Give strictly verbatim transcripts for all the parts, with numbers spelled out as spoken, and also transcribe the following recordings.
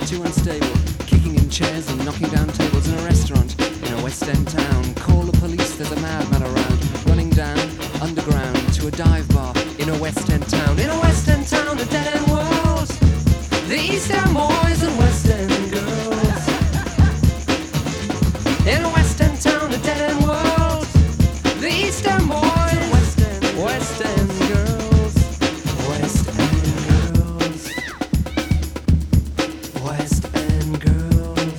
too unstable, kicking in chairs and knocking down tables in a restaurant in a West End town. Call the police, there's a madman around, running down underground to a dive bar in a West End town. In a West End town, a dead end world, the East End boys and West End girls. In a West End town, a dead end world, the East End boys and West End, West End girls. West End girls. West End girls.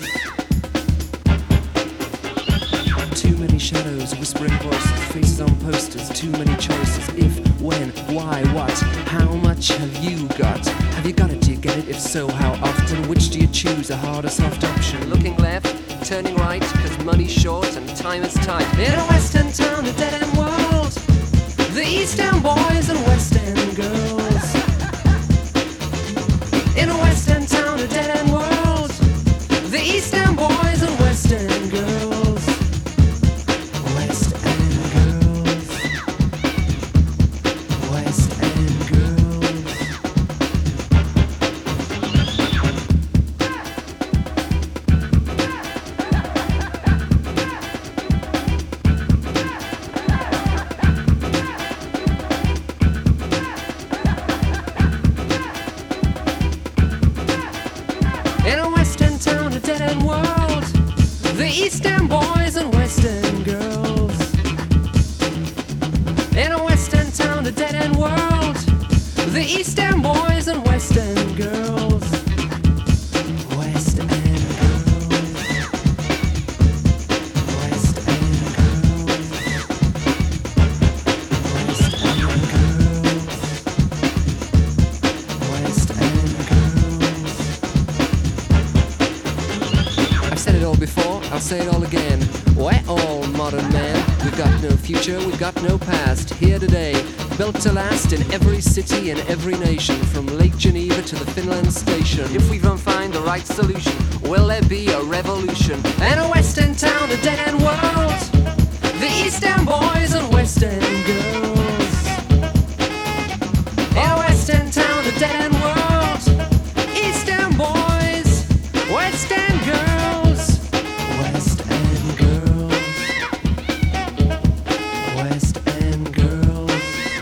Too many shadows, whispering voices, faces on posters, too many choices. If, when, why, what, how much have you got? Have you got it, do you get it? If so, how often? Which do you choose, a hard or soft option? Looking left, turning right, cause money's short and time is tight. In a West End town, a dead end world, the East End boys and West End girls. In a West End town, a dead end world, the East End boys and West End girls. West End girls. West End girls. In a West End town, a dead end world, the East End boys and West End girls. In a West End town, a dead end world, the East End boys and West End girls. West End girls. West End girls. West End girls. West End girls. I've said it all before, I'll say it all again. We're all modern men. We've got no future, we've got no past. Here today, built to last in every city and every nation, from Lake Geneva to the Finland station. If we don't find the right solution, will there be a revolution? And a West End town, a dead end world, the East End boys and West End girls. In a West End town, a dead end world, East End boys, West End girls. West End girls. West End girls.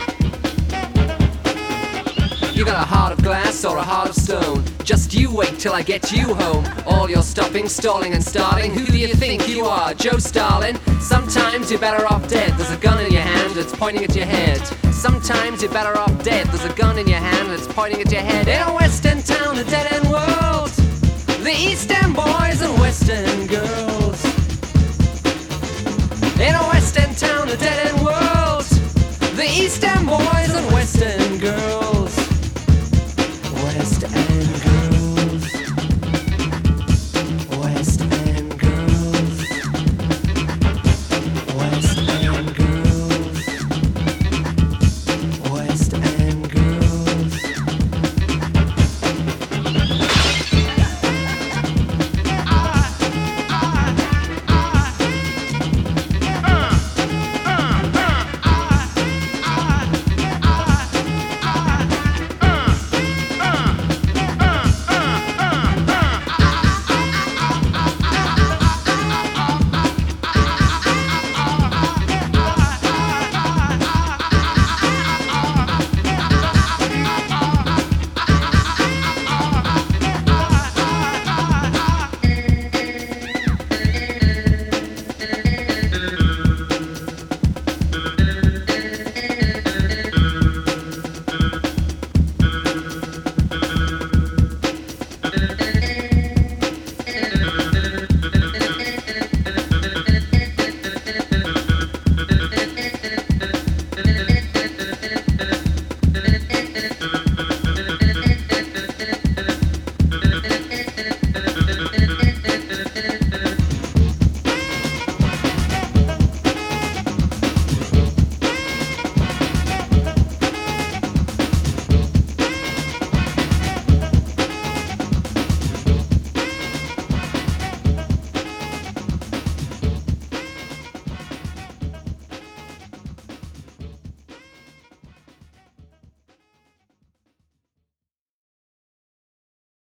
You got a heart of glass or a heart of stone? Just you wait till I get you home. All your stopping, stalling and starting. Who do you think you are, Joe Stalin? Sometimes you're better off dead. There's a gun in your hand that's pointing at your head. Sometimes you're better off dead. There's a gun in your hand that's pointing at your head. In a West